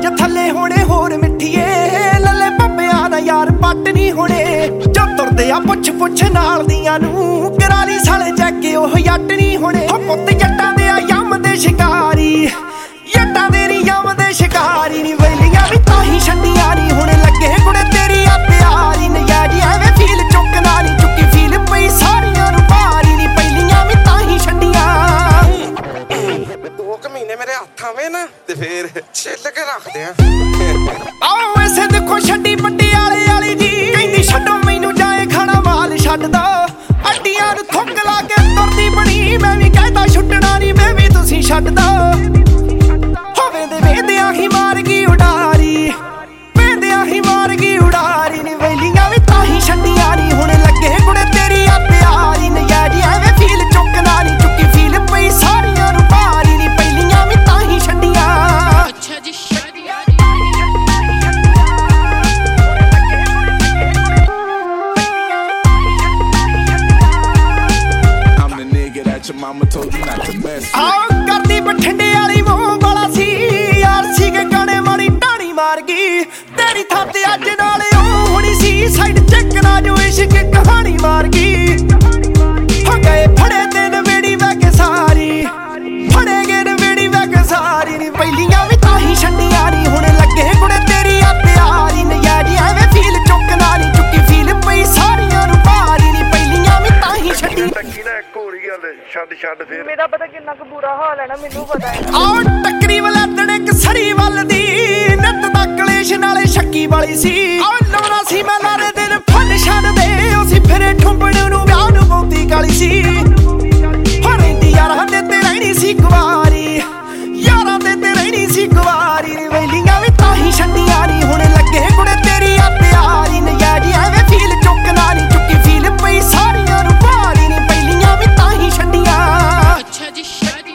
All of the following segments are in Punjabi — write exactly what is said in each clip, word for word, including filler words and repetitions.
ਕਾਲਜ ਥੱਲੇ ਹੋਣੇ ਹੋਰ ਮਿੱਠੀਏ ਲੱਲੇ ਪੱਪਿਆਂ ਦਾ ਯਾਰ ਪੱਟ ਨਹੀਂ ਹੋਣੇ ਜੋ ਤੁਰਦੇ ਆ ਪੁੱਛ ਪੁੱਛ ਨਾਲ ਦੀਆਂ ਨੂੰ ਕਰਾਲੀ ਸਾਲੇ ਜੱਗੇ ਉਹ ਜੱਟ ਨਹੀਂ ਹੋਣੇ ਹੋ ਪੁੱਤ ਜੱਟਾਂ ਦੇ ਆ ਯਮ ਦੇ ਸ਼ਿਕਾਰੀ ਜੱਟਾਂ ਦੇ ਨੀ ਯਮ ਦੇ ਸ਼ਿਕਾਰੀ ਨੀ ਵੈਲੀਆਂ ਵੀ ਤਾਂ ਹੀ ਛੱਡੀਆਂ ਨੀ ਹੁਣ ਲੱਗੇ ਕੁੜੇ ਤੇਰੀ ਆ ਪਿਆਰੀ ਨਜਾਰੀ ਐਵੇਂ ਫੀਲ ਚੁੱਕਣਾ ਨੀ ਚੁੱਕੀ ਫੀਲ ਪਈ ਸਾਰੀਆਂ ਨੂੰ ਭਾਰੀ ਨੀ ਪਹਿਲੀਆਂ ਵੀ ਤਾਂ ਹੀ ਛੱਡੀਆਂ ਦੋ ਕੁ ਮਹੀਨੇ ਮੇਰੇ ਹੱਥ ਆਵੇ ਨਾ ਤੇ ਫੇਰ ਛਿੱਲ ਕੇ ਰੱਖਦੇ ਆ ਆਓ ਐਸੇ ਦੇਖੋ ਛੱਡੀ ਪਟਿਆਲੇ ਵਾਲੀ ਜੀ ਕਹਿੰਦੀ ਛੱਡੋ ਮੈਨੂੰ ਜਾਏ ਖਾਣਾ ਮਾਲ ਛੱਡ ਦੋ ਅੱਡੀਆਂ ਨੂੰ ਥੁੱਕ ਲਾ ਕੇ ਤੁਰਦੀ ਬਣੀ ਮੈਂ ਵੀ ਕਹਿਦਾ ਛੁੱਟਣਾ ਨੀ ਮੈਂ ਵੀ ਤੁਸੀਂ ਛੱਡ ਦੋ ਹੋਵੇ ਦੇ ਵੇਂਦਿਆਂ ਹੀ ਮਾਰ ਗਈ ਉਡਾਰੀ ਵੇਂਦਿਆਂ ਹੀ ਮਾਰ ਗਈ ਉਡਾਰੀ ਨੀ ਵੈਲੀਆਂ ਵੀ ਤਾਂ ਹੀ ਛੱਡੀਆਂ ਨੀ ਹੁਣ ਲੱਗੇ ਕੁੜੇ ਤੇਰੀ ਆ ਪਿਆਰੀ ਨਜਾਰੀ ਐਵੇਂ ਫੀਲ ਚੁੱਕਣਾ ਨੀ ਚੁੱਕੀ ਫੀਲ ਪਈ ਸਾਰੀਆਂ ਨੂੰ ਭਾਰੀ ਨੀ ਪਹਿਲੀਆਂ ਵੀ ਤਾਂ ਹੀ ਛੱਡੀਆਂ ਅੱਛਾ ਜੀ Your mama told you not to mess with ਆਹ ਕਰਦੀ ਬਠਿੰਡੇ ਵਾਲੀ ਮੂੰਹ ਵਾਲਾ ਸੀ ਯਾਰ ਸੀ ਕੇ ਗਾਣੇ ਮਾਰੀ ਟਾਣੀ ਮਾਰ ਗਈ ਤੇਰੀ ਥਾਂ ਤੇ ਅੱਜ ਨਾਲ ਉਹ ਹੁਣੀ ਸੀ ਸਾਈਡ ਚੈੱਕ ਨਾ ਜੋ ਇਸ਼ਕ ਕਹਾਣੀ ਮਾਰ ਗਈ ਹੋ ਗਏ ਫੜੇ ਤੇ ਨਵੇੜੀ ਵੈ ਕੇ ਸਾਰੀ ਫੜੇ ਗਏ ਨਵੇੜੀ ਵੈ ਕੇ ਸਾਰੀ ਨੀ ਪਹਿਲੀਆਂ ਵੀ ਤਾਂ ਹੀ ਛੱਡੀਆਂ ਨੀ ਹੁਣ ਲੱਗੇ ਕੁੜੇ ਤੇਰੀ ਆ ਪਿਆਰੀ ਨਜਾਰੀ ਐਵੇਂ ਫੀਲ ਚੁੱਕਣਾ ਨੀ ਚੁੱਕੀ ਫੀਲ ਪਈ ਸਾਰੀਆਂ ਨੂੰ ਭਾਰੀ ਨੀ ਪਹਿਲੀਆਂ ਵੀ ਤਾਂ ਹੀ ਛੱਡੀ ਛੱਡ ਛੱਡ ਫੇਰ ਮੇਰਾ ਪਤਾ ਕਿੰਨਾ ਕੁ ਬੁਰਾ ਹਾਲ ਹੈ ਨਾ ਮੈਨੂੰ ਪਤਾ ਹੈ ਆਹ ਟੱਕਰੀ ਵਲੱਦਣ ਇੱਕ ਸਰੀ ਵੱਲ ਦੀ ਨਿੱਤ ਦਾ ਕਲੇਸ਼ ਨਾਲੇ ਸ਼ੱਕੀ ਵਾਲੀ ਸੀ ਆਹ ਲਾਉਣਾ ਸੀ ਮੈਂ ਲਾਰੇ ਦਿਨ ਫਨ ਛੱਡਦੇ ਉਹ ਸੀ ਫਿਰੇ ਠੁੰਬੜ ਨੂੰ ਵਿਆਹ ਨੂੰ ਬਹੁਤੀ ਕਾਲੀ ਸੀ ਹੋ ਰਹਿੰਦੀ ਯਾਰਾਂ ਦੇ ਤੇ ਰਹਿਣੀ ਸੀ ਕੁਵਾਰੀ ਯਾਰਾਂ ਦੇ ਤੇ ਰਹਿਣੀ ਸੀ ਕੁਵਾਰੀ ਨੀ ਵੈਲੀਆਂ ਵੀ ਤਾਂ ਹੀ ਛੱਡੀਆਂ ਨੀ ਹੁਣ ਲੱਗੇ ਕੁੜੇ ਤੇਰੀ ਆ ਪਿਆਰੀ ਨਜਾਰੀ ਐਵੇਂ ਫੀਲ ਚੁੱਕਣਾ ਨੀ ਚੁੱਕੀ ਫੀਲ ਪਈ ਸਾਰੀਆਂ ਨੂੰ ਭਾਰੀ ਨੀ ਪਹਿਲੀਆਂ ਵੀ ਤਾਂ ਹੀ ਛੱਡੀਆਂ ਅੱਛਾ ਜੀ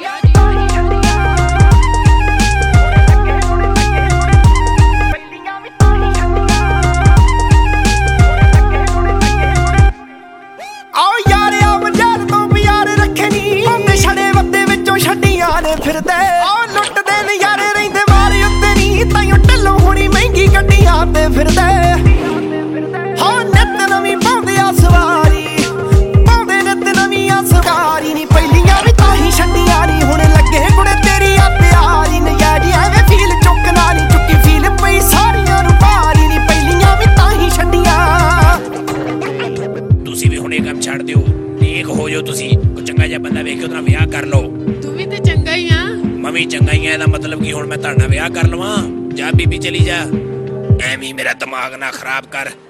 ਛੱਡੀਆਂ ਨੇ ਫਿਰਦੇ ਆਹ ਲੁੱਟਦੇ ਨਜ਼ਾਰੇ ਰਹਿੰਦੇ ਮਾਰੇ ਉੱਤੇ ਨੀ ਤਾਈਓ ਢੱਲੋਂ ਹੋਣੀ ਮਹਿੰਗੀ ਗੱਡੀਆਂ ਤੇ ਫਿਰਦੇ ਹਾਂ ਨਿੱਤ ਨਵੀਂ ਪਾਉਂਦੇ ਆ ਸਵਾਰੀ ਪਾਉਂਦੇ ਨਿੱਤ ਨਵੀਂ ਆ ਸਵਾਰੀ ਨੀ ਪਹਿਲੀਆਂ ਵੀ ਤਾਂ ਹੀ ਛੱਡੀਆਂ ਨੀ ਹੁਣ ਲੱਗੇ ਕੁੜੇ ਤੇਰੀ ਆ ਪਿਆਰੀ ਨਜ਼ਾਰੀ ਐਵੇਂ ਫੀਲ ਚੁੱਕਣਾ ਨੀ ਚੁੱਕੀ ਫੀਲ ਪਈ ਸਾਰੀਆਂ ਨੂੰ ਭਾਰੀ ਨੀ ਪਹਿਲੀਆਂ ਵੀ ਤਾਂ ਹੀ ਛੱਡੀਆਂ ਤੁਸੀਂ ਵੀ ਹੁਣ ਇਹ ਕੰਮ ਛੱਡ ਦਿਓ ਨੇਕ ਹੋ ਜਾਓ ਤੁਸੀਂ ਕੋਈ ਚੰਗਾ ਜਿਹਾ ਬੰਦਾ ਵੇਖ ਕੇ ਉਹਦਾ ਵਿਆਹ ਕਰ ਲਓ ਤੂੰ ਵੀ ਤੇ ਚੰਗਾ ਹੀ ਆ ਮੈਂ ਵੀ ਚੰਗਾ ਹੀ ਆ ਇਹਦਾ ਮਤਲਬ ਕਿ ਹੁਣ ਮੈਂ ਤੁਹਾਡਾ ਵਿਆਹ ਕਰ ਲਵਾਂ ਜਾ ਬੀਬੀ ਚਲੀ ਜਾ ਐਵੇਂ ਮੇਰਾ ਦਿਮਾਗ ਨਾ ਖਰਾਬ ਕਰ